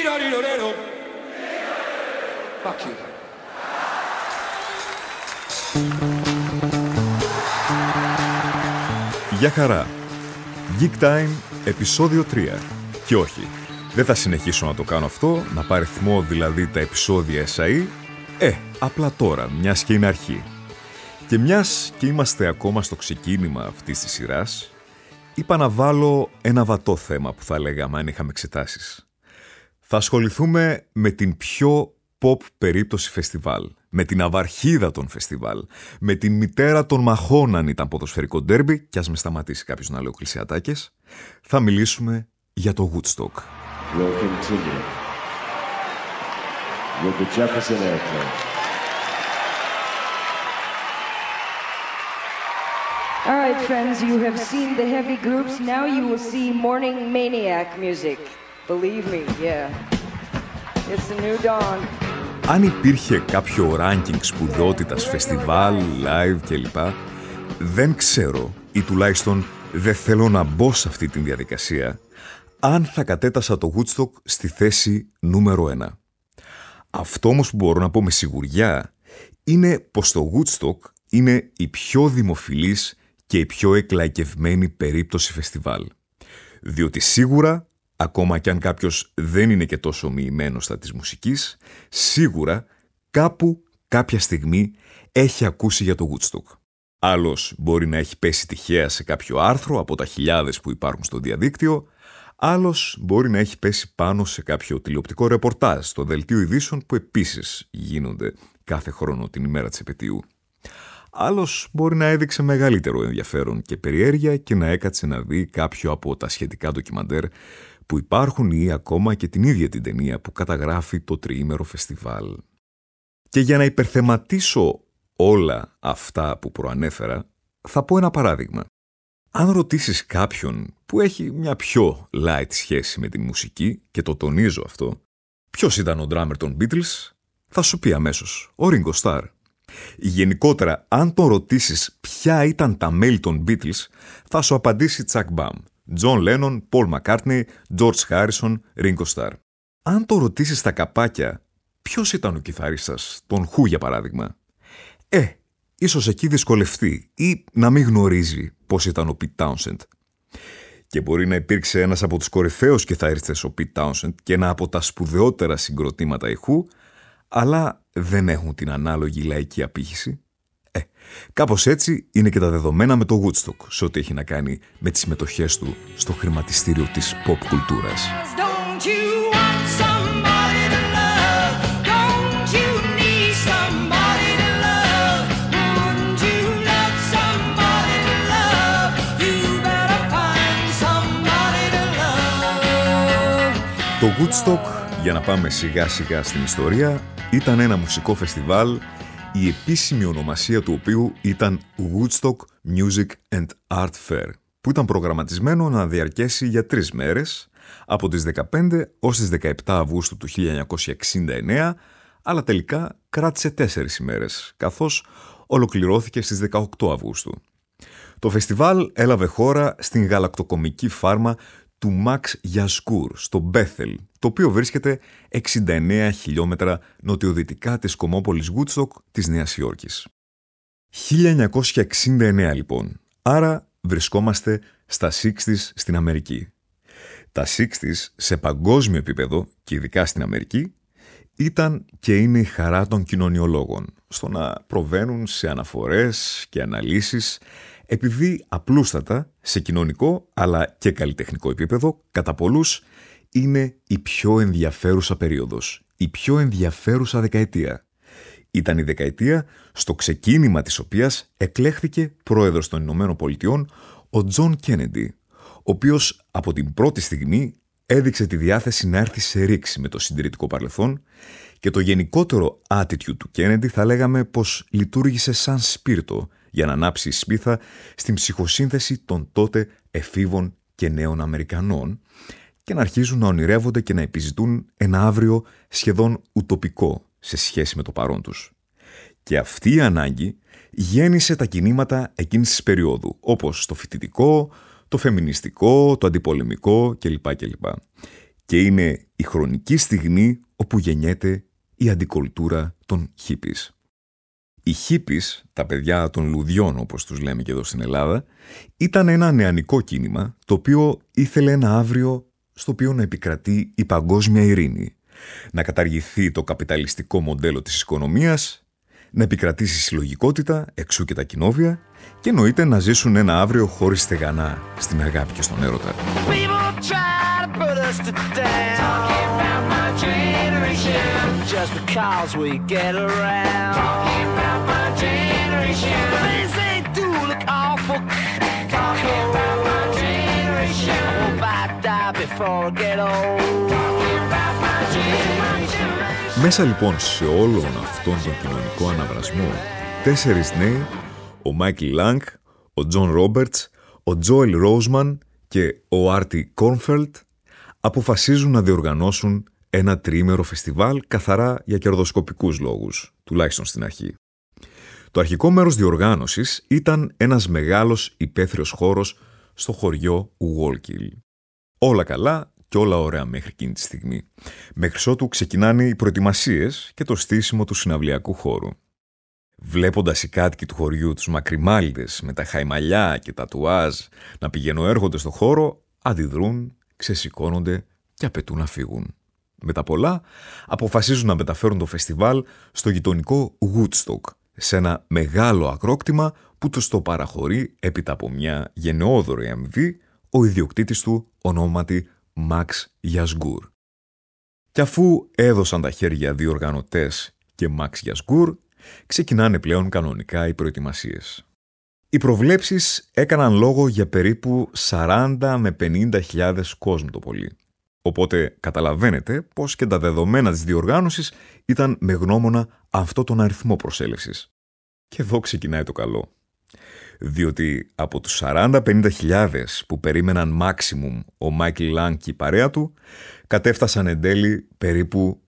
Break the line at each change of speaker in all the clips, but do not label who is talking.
Fuck you.
Γεια χαρά. Geek Time, επεισόδιο 3. Και όχι, δεν θα συνεχίσω να το κάνω αυτό, να παριθμώ δηλαδή τα επεισόδια SAE. Απλά τώρα, μιας και είναι αρχή. Και μιας και είμαστε ακόμα στο ξεκίνημα αυτής της σειράς, είπα να βάλω ένα βατό θέμα που θα λέγαμε αν είχαμε εξετάσεις. Θα ασχοληθούμε με την πιο pop περίπτωση φεστιβάλ, με την αβαρχίδα των φεστιβάλ, με την μητέρα των μαχών αν ήταν ποδοσφαιρικό ντέρμπι, και ας με σταματήσει κάποιος να λέω κλεισιατάκες, θα μιλήσουμε για το Woodstock.
We'll continue with the Jefferson Airplane.
All right, friends, you have seen the heavy groups. Now you will see morning maniac music. Believe me, yeah. It's a new dawn.
Αν υπήρχε κάποιο ranking σπουδαιότητας, φεστιβάλ, live κλπ, δεν ξέρω ή τουλάχιστον δεν θέλω να μπω σε αυτή τη διαδικασία αν θα κατέτασα το Woodstock στη θέση νούμερο 1. Αυτό όμως που μπορώ να πω με σιγουριά είναι πως το Woodstock είναι η πιο δημοφιλής και η πιο εκλαϊκευμένη περίπτωση φεστιβάλ. Διότι σίγουρα, ακόμα κι αν κάποιος δεν είναι και τόσο μοιημένος στα της μουσικής, σίγουρα κάπου κάποια στιγμή έχει ακούσει για το Woodstock. Άλλος μπορεί να έχει πέσει τυχαία σε κάποιο άρθρο από τα χιλιάδες που υπάρχουν στο διαδίκτυο, άλλος μπορεί να έχει πέσει πάνω σε κάποιο τηλεοπτικό ρεπορτάζ στο δελτίο ειδήσεων που επίσης γίνονται κάθε χρόνο την ημέρα της επετείου. Άλλος μπορεί να έδειξε μεγαλύτερο ενδιαφέρον και περιέργεια και να έκατσε να δει κάποιο από τα σχετικά ντοκιμαντέρ που υπάρχουν ή ακόμα και την ίδια την ταινία που καταγράφει το τριήμερο φεστιβάλ. Και για να υπερθεματίσω όλα αυτά που προανέφερα, θα πω ένα παράδειγμα. Αν ρωτήσεις κάποιον που έχει μια πιο light σχέση με την μουσική, και το τονίζω αυτό, ποιος ήταν ο drummer των Beatles, θα σου πει αμέσως ο Ringo Starr. Γενικότερα, αν τον ρωτήσεις ποια ήταν τα μέλη των Beatles, θα σου απαντήσει Chuck Baum, John Lennon, Paul McCartney, George Harrison, Ringo Starr. Αν τον ρωτήσεις στα καπάκια ποιος ήταν ο κιθαρίστας των Who για παράδειγμα, ίσως εκεί δυσκολευτεί ή να μην γνωρίζει πώς ήταν ο Pete Townshend. Και μπορεί να υπήρξε ένας από τους κορυφαίους κιθαρίστες ο Pete Townshend και ένα από τα σπουδαιότερα συγκροτήματα οι Who, αλλά δεν έχουν την ανάλογη λαϊκή απήχηση. Κάπως έτσι είναι και τα δεδομένα με το Woodstock σε ό,τι έχει να κάνει με τις συμμετοχές του στο χρηματιστήριο της pop κουλτούρας. Το Woodstock, για να πάμε σιγά σιγά στην ιστορία, ήταν ένα μουσικό φεστιβάλ, η επίσημη ονομασία του οποίου ήταν Woodstock Music and Art Fair, που ήταν προγραμματισμένο να διαρκέσει για 3 μέρες, από τις 15 ως τις 17 Αυγούστου του 1969, αλλά τελικά κράτησε 4 ημέρες, καθώς ολοκληρώθηκε στις 18 Αυγούστου. Το φεστιβάλ έλαβε χώρα στην γαλακτοκομική φάρμα του Max Yasgur στο Μπέθελ, το οποίο βρίσκεται 69 χιλιόμετρα νοτιοδυτικά της κομμόπολης Woodstock της Νέας Υόρκης. 1969 λοιπόν, άρα βρισκόμαστε στα 60's στην Αμερική. Τα 60's σε παγκόσμιο επίπεδο και ειδικά στην Αμερική ήταν και είναι η χαρά των κοινωνιολόγων στο να προβαίνουν σε αναφορές και αναλύσεις, επειδή απλούστατα σε κοινωνικό αλλά και καλλιτεχνικό επίπεδο κατά πολλούς είναι η πιο ενδιαφέρουσα περίοδος, η πιο ενδιαφέρουσα δεκαετία. Ήταν η δεκαετία στο ξεκίνημα της οποίας εκλέχθηκε πρόεδρος των Ηνωμένων Πολιτειών ο Τζον Κέννεντι, ο οποίος από την πρώτη στιγμή έδειξε τη διάθεση να έρθει σε ρήξη με το συντηρητικό παρελθόν και το γενικότερο attitude του Κέννεντι θα λέγαμε πως λειτουργήσε σαν σπίρτο για να ανάψει η σπίθα στην ψυχοσύνθεση των τότε εφήβων και νέων Αμερικανών και να αρχίζουν να ονειρεύονται και να επιζητούν ένα αύριο σχεδόν ουτοπικό σε σχέση με το παρόν τους. Και αυτή η ανάγκη γέννησε τα κινήματα εκείνης της περίοδου, όπως το φοιτητικό, το φεμινιστικό, το αντιπολεμικό κλπ. και είναι η χρονική στιγμή όπου γεννιέται η αντικουλτούρα των hippies. Οι hippies, τα παιδιά των λουδιών όπως τους λέμε και εδώ στην Ελλάδα, ήταν ένα νεανικό κίνημα το οποίο ήθελε ένα αύριο στο οποίο να επικρατεί η παγκόσμια ειρήνη, να καταργηθεί το καπιταλιστικό μοντέλο της οικονομίας, να επικρατήσει η συλλογικότητα, εξού και τα κοινόβια, και εννοείται να ζήσουν ένα αύριο χωρίς στεγανά, στην αγάπη και στον έρωτα. Μέσα λοιπόν σε όλον αυτόν τον κοινωνικό αναβρασμό, 4 νέοι, ο Μάικλ Λάνγκ, ο Τζον Ρόμπερτς, ο Τζόελ Ρόουσμαν και ο Άρτι Κόρνφελτ αποφασίζουν να διοργανώσουν ένα τριήμερο φεστιβάλ καθαρά για κερδοσκοπικούς λόγους, τουλάχιστον στην αρχή. Το αρχικό μέρος διοργάνωσης ήταν ένας μεγάλος υπαίθριος χώρος στο χωριό Wallkill. Όλα καλά και όλα ωραία μέχρι εκείνη τη στιγμή. Μέχρι ότου ξεκινάνε οι προετοιμασίες και το στήσιμο του συναυλιακού χώρου. Βλέποντας οι κάτοικοι του χωριού τους μακριμάλιδες με τα χαϊμαλιά και τα τουάζ να πηγαινοέρχονται στο χώρο, αντιδρούν, ξεσηκώνονται και απαιτούν να φύγουν. Με τα πολλά, αποφασίζουν να μεταφέρουν το φεστιβάλ στο γειτονικό Woodstock, σε ένα μεγάλο αγρόκτημα που τους το παραχωρεί έπειτα από μια γενναιόδωρη αμοιβή ο ιδιοκτήτης του ονόματι Max Yasgur. Και αφού έδωσαν τα χέρια δύο οργανωτές και Max Yasgur, ξεκινάνε πλέον κανονικά οι προετοιμασίες. Οι προβλέψεις έκαναν λόγο για περίπου 40 με 50.000 κόσμο το πολύ. Οπότε καταλαβαίνετε πως και τα δεδομένα της διοργάνωσης ήταν με γνώμονα αυτό τον αριθμό προσέλευσης. Και εδώ ξεκινάει το καλό. Διότι από τους 40-50.000 που περίμεναν maximum ο Μάικλ Λάνγκ και η παρέα του, κατέφτασαν εν τέλει περίπου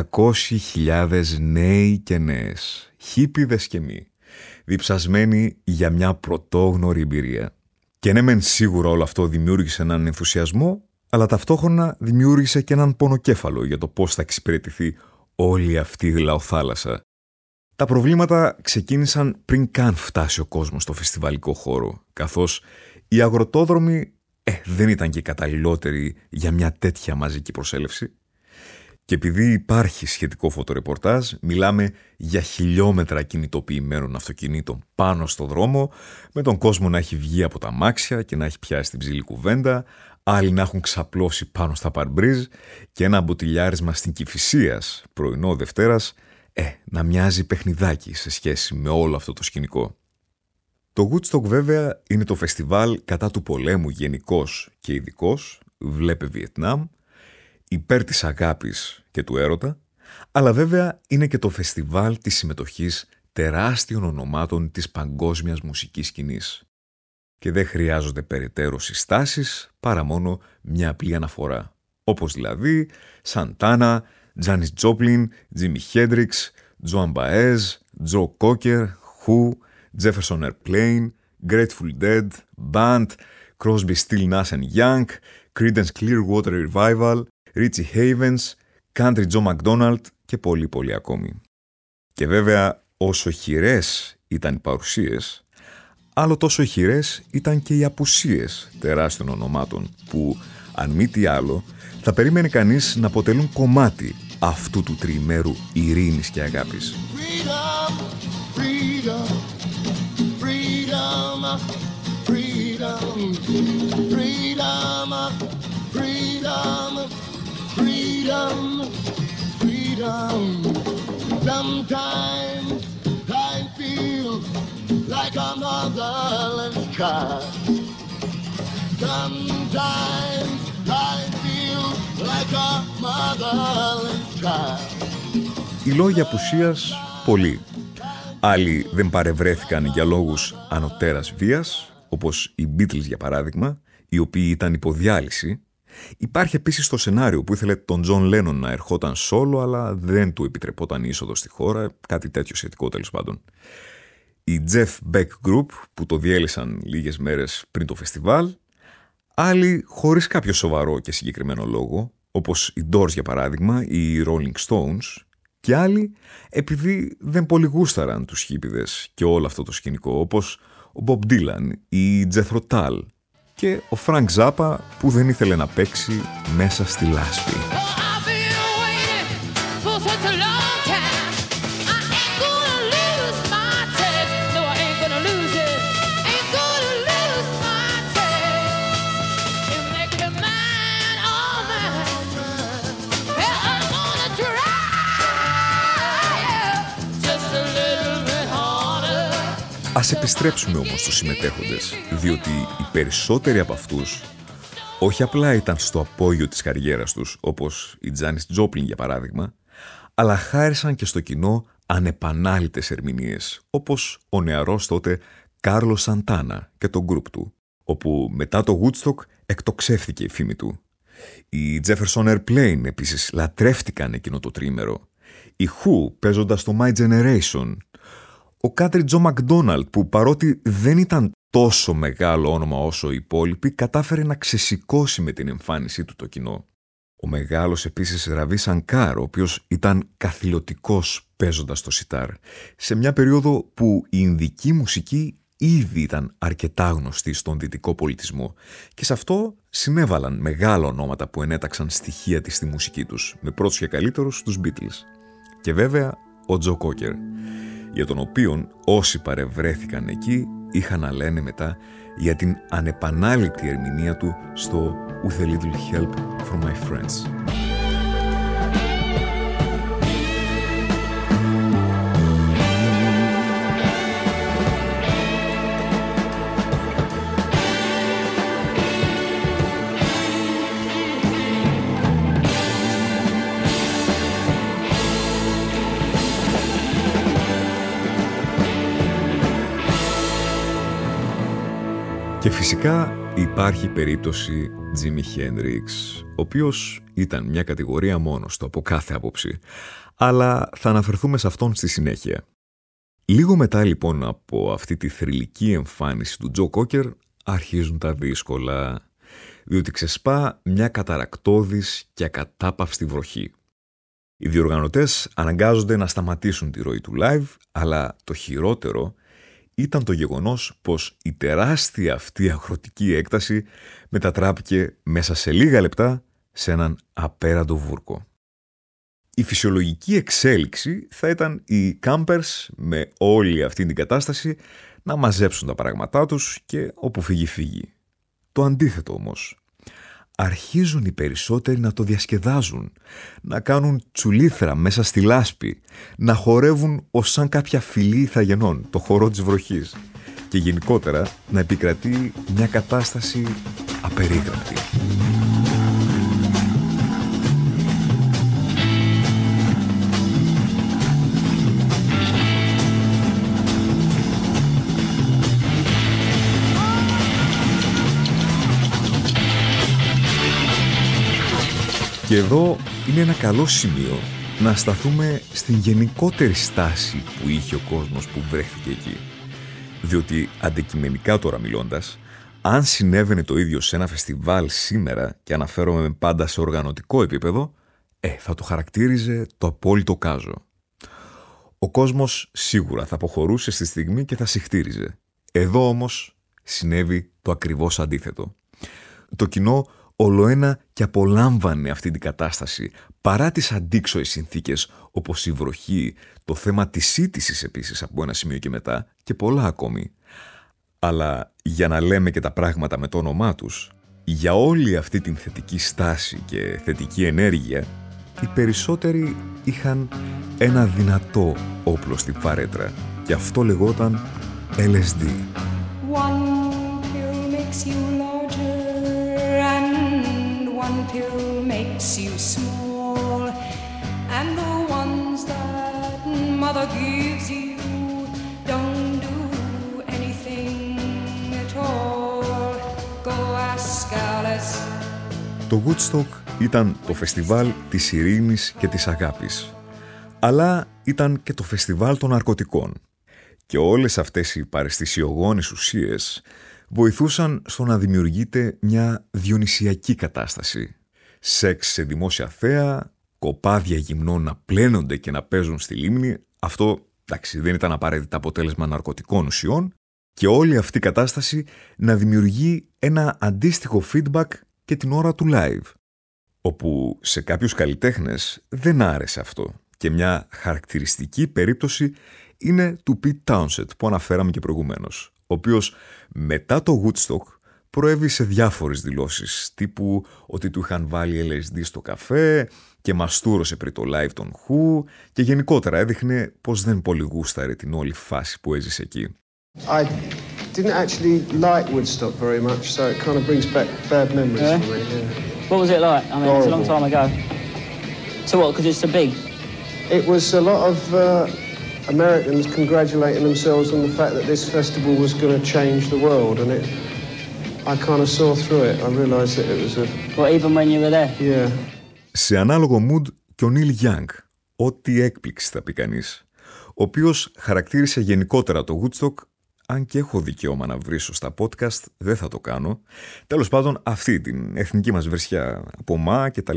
500.000 νέοι και νέες, χίπηδες και μη, διψασμένοι για μια πρωτόγνωρη εμπειρία. Και ναι μεν σίγουρα όλο αυτό δημιούργησε έναν ενθουσιασμό, αλλά ταυτόχρονα δημιούργησε και έναν πονοκέφαλο για το πώς θα εξυπηρετηθεί όλη αυτή η λαοθάλασσα. Τα προβλήματα ξεκίνησαν πριν καν φτάσει ο κόσμος στο φεστιβαλικό χώρο, καθώς οι αγροτόδρομοι δεν ήταν και καταλληλότεροι για μια τέτοια μαζική προσέλευση. Και επειδή υπάρχει σχετικό φωτορεπορτάζ, μιλάμε για χιλιόμετρα κινητοποιημένων αυτοκινήτων πάνω στο δρόμο, με τον κόσμο να έχει βγει από τα αμάξια και να έχει πιάσει την ψηλή κουβέντα, άλλοι να έχουν ξαπλώσει πάνω στα παρμπρίζ και ένα μποτιλιάρισμα στην Κηφισίας πρωινό Δευτέρας, να μοιάζει παιχνιδάκι σε σχέση με όλο αυτό το σκηνικό. Το Woodstock βέβαια είναι το φεστιβάλ κατά του πολέμου γενικώς και ειδικώς, βλέπε Βιετνάμ, υπέρ της αγάπης και του έρωτα, αλλά βέβαια είναι και το φεστιβάλ της συμμετοχής τεράστιων ονομάτων της παγκόσμιας μουσικής σκηνής. Και δεν χρειάζονται περαιτέρω συστάσεις παρά μόνο μια απλή αναφορά. Όπως δηλαδή Σαντάνα, Τζάνις Τζόπλιν, Τζίμι Χέντριξ, Τζοαν Μπαέζ, Τζο Κόκερ, Who, Jefferson Airplane, Grateful Dead, Band, Crosby, Still, Nash and Young, Creedence Clearwater Revival, Richie Havens, Country Joe McDonald και πολύ πολύ ακόμη. Και βέβαια όσο χειρές ήταν οι παρουσίες, άλλο τόσο χειρές ήταν και οι απουσίες τεράστιων ονομάτων που, αν μη τι άλλο, θα περίμενε κανείς να αποτελούν κομμάτι αυτού του τριημέρου ειρήνης και αγάπης.
Freedom, freedom, freedom, freedom, freedom, freedom, freedom, freedom. Sometimes I feel like a motherless child. Sometimes I feel like a motherless child.
Οι λόγοι απουσίας πολλοί. Άλλοι δεν παρευρέθηκαν για λόγους ανωτέρας βίας, όπως οι Beatles για παράδειγμα, οι οποίοι ήταν υποδιάλυση. Υπάρχει επίσης το σενάριο που ήθελε τον Τζον Λένον να ερχόταν σόλο, αλλά δεν του επιτρεπόταν είσοδο στη χώρα, κάτι τέτοιο σχετικό τέλος πάντων. Οι Jeff Beck Group που το διέλυσαν λίγες μέρες πριν το φεστιβάλ, άλλοι χωρίς κάποιο σοβαρό και συγκεκριμένο λόγο, όπως οι Doors για παράδειγμα, οι Rolling Stones, και άλλοι επειδή δεν πολύ γούσταραν τους χίπηδες και όλο αυτό το σκηνικό, όπως ο Bob Dylan, η Jethro Tull και ο Frank Zappa που δεν ήθελε να παίξει μέσα στη λάσπη. Ας επιστρέψουμε όμως στους συμμετέχοντες, διότι οι περισσότεροι από αυτούς όχι απλά ήταν στο απόγειο της καριέρας τους, όπως η Janis Joplin για παράδειγμα, αλλά χάρισαν και στο κοινό ανεπανάληπτες ερμηνείες, όπως ο νεαρός τότε Κάρλος Σαντάνα και το γκρουπ του, όπου μετά το Woodstock εκτοξεύθηκε η φήμη του. Οι Jefferson Airplane επίσης λατρεύτηκαν εκείνο το τρίμερο. Οι Who παίζοντας το My Generation. Ο Country Joe McDonald που παρότι δεν ήταν τόσο μεγάλο όνομα όσο οι υπόλοιποι, κατάφερε να ξεσηκώσει με την εμφάνισή του το κοινό. Ο μεγάλος επίσης Ραβί Σανκάρ, ο οποίος ήταν καθηλωτικός παίζοντας το σιτάρ, σε μια περίοδο που η ινδική μουσική ήδη ήταν αρκετά γνωστή στον δυτικό πολιτισμό και σε αυτό συνέβαλαν μεγάλα ονόματα που ενέταξαν στοιχεία της στη μουσική τους, με πρώτους και καλύτερους τους Beatles. Και βέβαια ο Τζο Κόκερ, για τον οποίον όσοι παρευρέθηκαν εκεί είχαν να λένε μετά για την ανεπανάληπτη ερμηνεία του στο With a Little Help from My Friends. Και φυσικά υπάρχει περίπτωση Jimi Hendrix, ο οποίος ήταν μια κατηγορία μόνος του από κάθε άποψη, αλλά θα αναφερθούμε σε αυτόν στη συνέχεια. Λίγο μετά λοιπόν από αυτή τη θρυλική εμφάνιση του Τζο Κόκερ αρχίζουν τα δύσκολα, διότι ξεσπά μια καταρρακτώδης και ακατάπαυστη βροχή. Οι διοργανωτές αναγκάζονται να σταματήσουν τη ροή του live, αλλά το χειρότερο ήταν το γεγονός πως η τεράστια αυτή αγροτική έκταση μετατράπηκε μέσα σε λίγα λεπτά σε έναν απέραντο βούρκο. Η φυσιολογική εξέλιξη θα ήταν οι Campers με όλη αυτή την κατάσταση να μαζέψουν τα πράγματά τους και όπου φύγει. Το αντίθετο όμως. Αρχίζουν οι περισσότεροι να το διασκεδάζουν, να κάνουν τσουλήθρα μέσα στη λάσπη, να χορεύουν ως σαν κάποια φυλή ηθαγενών, το χορό της βροχής και γενικότερα να επικρατεί μια κατάσταση απερίγραπτη. Και εδώ είναι ένα καλό σημείο να σταθούμε στην γενικότερη στάση που είχε ο κόσμος που βρέθηκε εκεί. Διότι αντικειμενικά τώρα μιλώντας, αν συνέβαινε το ίδιο σε ένα φεστιβάλ σήμερα και αναφέρομαι πάντα σε οργανωτικό επίπεδο, θα το χαρακτήριζε το απόλυτο κάζο. Ο κόσμος σίγουρα θα αποχωρούσε στη στιγμή και θα συχτήριζε. Εδώ όμως συνέβη το ακριβώς αντίθετο. Το κοινό ολοένα και απολάμβανε αυτή την κατάσταση παρά τις αντίξωες συνθήκες όπως η βροχή, το θέμα της σύτησης επίσης από ένα σημείο και μετά και πολλά ακόμη. Αλλά για να λέμε και τα πράγματα με το όνομά τους, για όλη αυτή την θετική στάση και θετική ενέργεια, οι περισσότεροι είχαν ένα δυνατό όπλο στην φαρέτρα και αυτό λεγόταν LSD.
One pill makes you larger and one pill makes you small and the ones that mother gives you don't do anything at all. Go ask Alice.
Το Woodstock ήταν το φεστιβάλ της ειρήνης και της αγάπης, αλλά ήταν και το φεστιβάλ των ναρκωτικών. Και όλες αυτές οι παραισθησιογόνες ουσίες βοηθούσαν στο να δημιουργείται μια διονυσιακή κατάσταση. σεξ σε δημόσια θέα, κοπάδια γυμνών να πλένονται και να παίζουν στη λίμνη. Αυτό, εντάξει, δεν ήταν απαραίτητα αποτέλεσμα ναρκωτικών ουσιών, και όλη αυτή η κατάσταση να δημιουργεί ένα αντίστοιχο feedback και την ώρα του live, όπου σε κάποιους καλλιτέχνες δεν άρεσε αυτό. Και μια χαρακτηριστική περίπτωση είναι του Pete Townshend που αναφέραμε και προηγουμένως, ο οποίος μετά το Woodstock προέβη σε διάφορες δηλώσεις, τύπου ότι του είχαν βάλει LSD στο καφέ και μαστούρωσε πριν το live των Who, και γενικότερα έδειχνε πως δεν πολύ γούσταρε την όλη φάση που έζησε εκεί.
I didn't actually like Woodstock very much, so it kind of brings back bad memories for me. Yeah.
What was it like? I mean, it's a long time ago. So what, because it's so big?
It was a lot of Americans congratulating themselves on the fact that this festival was going to change the world, and I kind of saw through it. I realised that it was a...
Well, even when you were there?
Yeah.
Σε ανάλογο mood και ο Neil Young, ό,τι έκπληξη θα πει κανείς, ο οποίος χαρακτήρισε γενικότερα το Woodstock, αν και έχω δικαίωμα να βρίσω στα podcast, δεν θα το κάνω. Τέλος πάντων, αυτή την εθνική μας βερσιά από μα κτλ.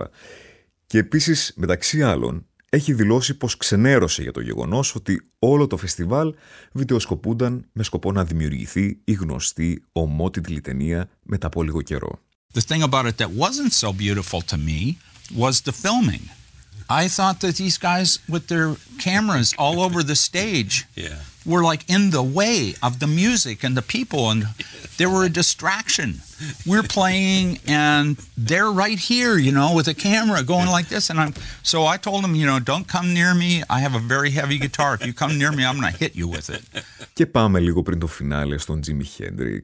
Και επίσης, μεταξύ άλλων, έχει δηλώσει πως ξενέρωσε για το γεγονός ότι όλο το φεστιβάλ βιντεοσκοπούνταν με σκοπό να δημιουργηθεί η γνωστή ομότιτλη ταινία μετά από λίγο καιρό.
The thing about it that wasn't so beautiful to me was the filming. I thought that these guys with their cameras all over the stage were like in the way of the music and the people, and they were a distraction. We're playing and they're right here, you know, with a camera going like this, and so I told them, you know, don't come near me. I have a very heavy guitar. If you come near me, I'm going to hit you with it.
Και πάμε λίγο πριν το φινάλε στον Jimi Hendrix.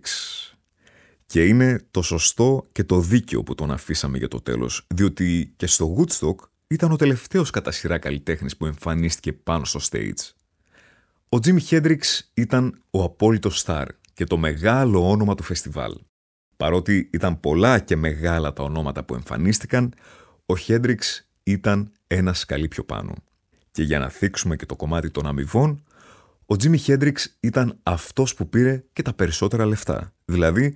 Και είναι το σωστό και το δίκαιο που τον αφήσαμε για το τέλος, διότι και στο Woodstock ήταν ο τελευταίος κατά σειρά καλλιτέχνης που εμφανίστηκε πάνω στο stage. Ο Jimi Hendrix ήταν ο απόλυτος στάρ και το μεγάλο όνομα του φεστιβάλ. Παρότι ήταν πολλά και μεγάλα τα ονόματα που εμφανίστηκαν, ο Hendrix ήταν ένα σκαλί πιο πάνω. Και για να θίξουμε και το κομμάτι των αμοιβών, ο Jimi Hendrix ήταν αυτός που πήρε και τα περισσότερα λεφτά, δηλαδή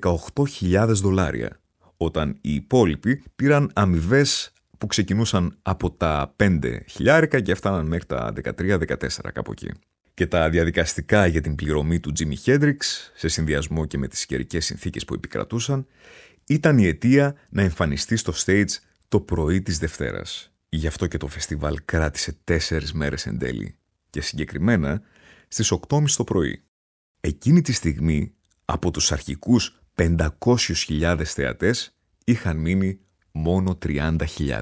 $18,000, όταν οι υπόλοιποι πήραν αμοιβές που ξεκινούσαν από τα 5,000 και έφταναν μέχρι τα 13-14 κάπου εκεί. Και τα διαδικαστικά για την πληρωμή του Jimi Hendrix, σε συνδυασμό και με τις καιρικές συνθήκες που επικρατούσαν, ήταν η αιτία να εμφανιστεί στο stage το πρωί της Δευτέρας. Γι' αυτό και το φεστιβάλ κράτησε 4 μέρες εν τέλει, και συγκεκριμένα στις 8.30 το πρωί. Εκείνη τη στιγμή, από τους αρχικούς 500.000 θεατές, είχαν μείνει μόνο 30.000.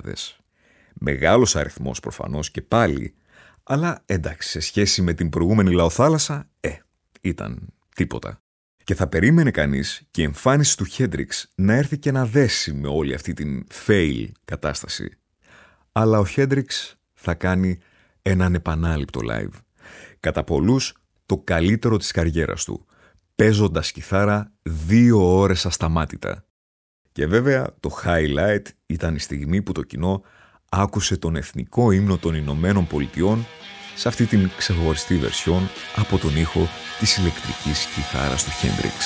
Μεγάλος αριθμός προφανώς και πάλι, αλλά εντάξει, σε σχέση με την προηγούμενη λαοθάλασσα, ήταν τίποτα. Και θα περίμενε κανείς και η εμφάνιση του Hendrix να έρθει και να δέσει με όλη αυτή την fail κατάσταση. Αλλά ο Hendrix θα κάνει έναν επανάληπτο live. Κατά πολλούς, το καλύτερο της καριέρας του, παίζοντας κιθάρα 2 ώρες ασταμάτητα. Και βέβαια το highlight ήταν η στιγμή που το κοινό άκουσε τον εθνικό ύμνο των Ηνωμένων Πολιτειών σε αυτή την ξεχωριστή βερσιόν από τον ήχο της ηλεκτρικής κιθάρας του Hendrix.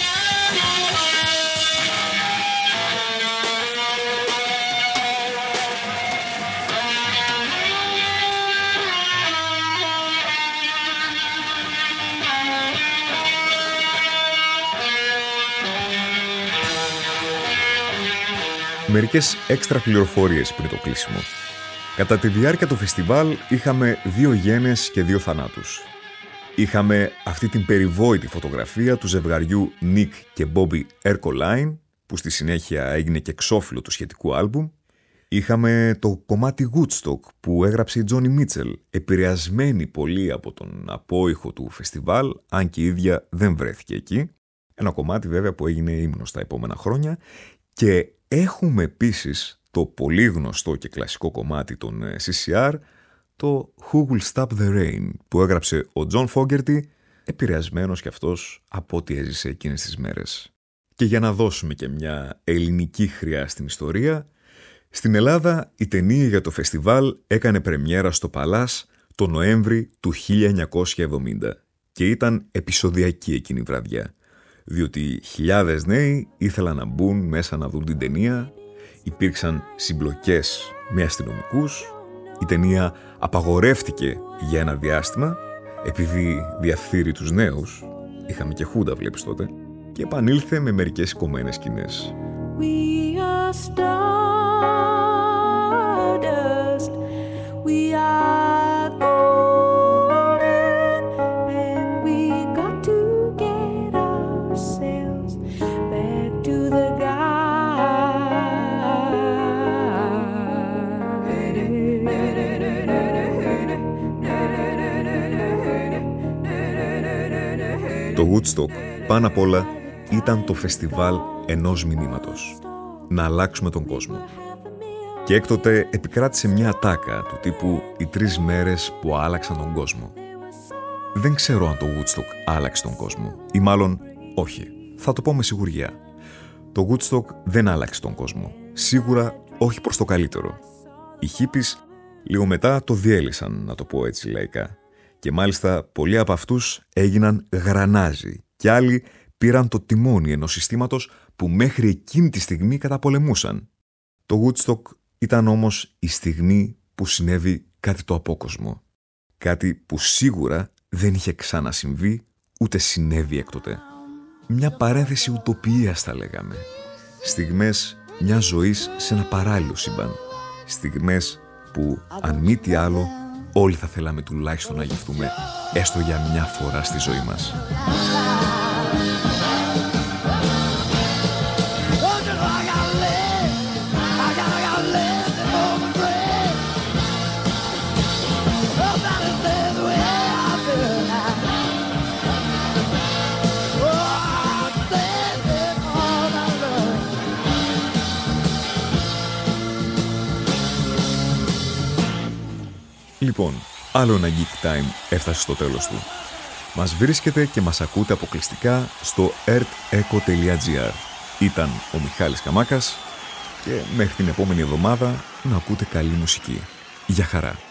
Μερικές έξτρα πληροφορίες πριν το κλείσιμο. Κατά τη διάρκεια του φεστιβάλ είχαμε 2 γένες και 2 θανάτους. Είχαμε αυτή την περιβόητη φωτογραφία του ζευγαριού Nick και Bobby Ercoline, που στη συνέχεια έγινε και εξώφυλλο του σχετικού άλμπουμ. Είχαμε το κομμάτι Woodstock που έγραψε η Joni Mitchell, επηρεασμένη πολύ από τον απόϊχο του φεστιβάλ, αν και η ίδια δεν βρέθηκε εκεί. Ένα κομμάτι βέβαια που έγινε ύμνος στα επόμενα χρόνια. Και έχουμε επίσης το πολύ γνωστό και κλασικό κομμάτι των CCR, το Who Will Stop the Rain, που έγραψε ο John Fogerty, επηρεασμένος κι αυτός από ό,τι έζησε εκείνες τις μέρες. Και για να δώσουμε και μια ελληνική χρειά στην ιστορία, στην Ελλάδα η ταινία για το φεστιβάλ έκανε πρεμιέρα στο Παλάς το Νοέμβρη του 1970 και ήταν επεισοδιακή εκείνη η βραδιά, διότι χιλιάδες νέοι ήθελαν να μπουν μέσα να δουν την ταινία. υπήρξαν συμπλοκές με αστυνομικούς, η ταινία απαγορεύτηκε για ένα διάστημα επειδή διαφθείρει τους νέους, είχαμε και χούντα βλέπεις τότε, και επανήλθε με μερικές κομμένες σκηνές.
We are stardust, we are golden, and we got to get ourselves back to the
Το Woodstock πάνω απ' όλα ήταν το φεστιβάλ ενός μηνύματος. Να αλλάξουμε τον κόσμο. Και έκτοτε επικράτησε μια ατάκα του τύπου «Οι 3 μέρες που άλλαξαν τον κόσμο». Δεν ξέρω αν το Woodstock άλλαξε τον κόσμο. Ή μάλλον όχι. Θα το πω με σιγουριά. Το Woodstock δεν άλλαξε τον κόσμο. Σίγουρα όχι προς το καλύτερο. Οι hippies λίγο μετά το διέλυσαν, να το πω έτσι λαϊκά. Και μάλιστα πολλοί από αυτούς έγιναν γρανάζοι και άλλοι πήραν το τιμόνι ενός συστήματος που μέχρι εκείνη τη στιγμή καταπολεμούσαν. Το Woodstock ήταν όμως η στιγμή που συνέβη κάτι το απόκοσμο. Κάτι που σίγουρα δεν είχε ξανασυμβεί ούτε συνέβη έκτοτε. Μια παρένθεση ουτοπίας θα λέγαμε. Στιγμές μιας ζωής σε ένα παράλληλο σύμπαν. Στιγμές που, αν μη τι άλλο, όλοι θα θέλαμε τουλάχιστον να γευτούμε έστω για μια φορά στη ζωή μας. Λοιπόν, άλλο ένα Geek Time έφτασε στο τέλος του. Μας βρίσκετε και μας ακούτε αποκλειστικά στο earthecho.gr. Ήταν ο Μιχάλης Καμάκας και μέχρι την επόμενη εβδομάδα να ακούτε καλή μουσική. Γεια χαρά!